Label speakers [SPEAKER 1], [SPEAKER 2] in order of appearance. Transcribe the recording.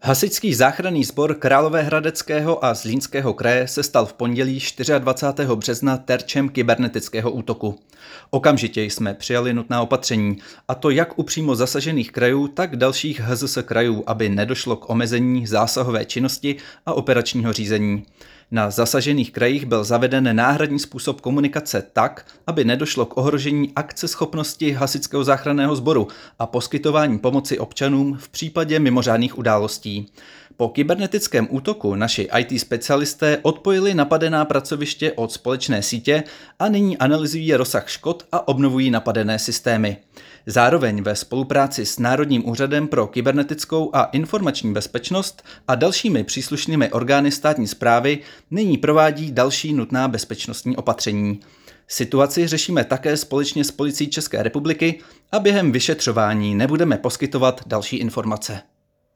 [SPEAKER 1] Hasičský záchranný sbor Královéhradeckého a Zlínského kraje se stal v pondělí 24. března terčem kybernetického útoku. Okamžitě jsme přijali nutná opatření, a to jak u přímo zasažených krajů, tak dalších HZS krajů, aby nedošlo k omezení zásahové činnosti a operačního řízení. Na zasažených krajích byl zaveden náhradní způsob komunikace tak, aby nedošlo k ohrožení akceschopnosti Hasičského záchranného sboru a poskytování pomoci občanům v případě mimořádných událostí. Po kybernetickém útoku naši IT specialisté odpojili napadená pracoviště od společné sítě a nyní analyzují rozsah škod a obnovují napadené systémy. Zároveň ve spolupráci s Národním úřadem pro kybernetickou a informační bezpečnost a dalšími příslušnými orgány státní správy nyní provádí další nutná bezpečnostní opatření. Situaci řešíme také společně s Policií České republiky a během vyšetřování nebudeme poskytovat další informace.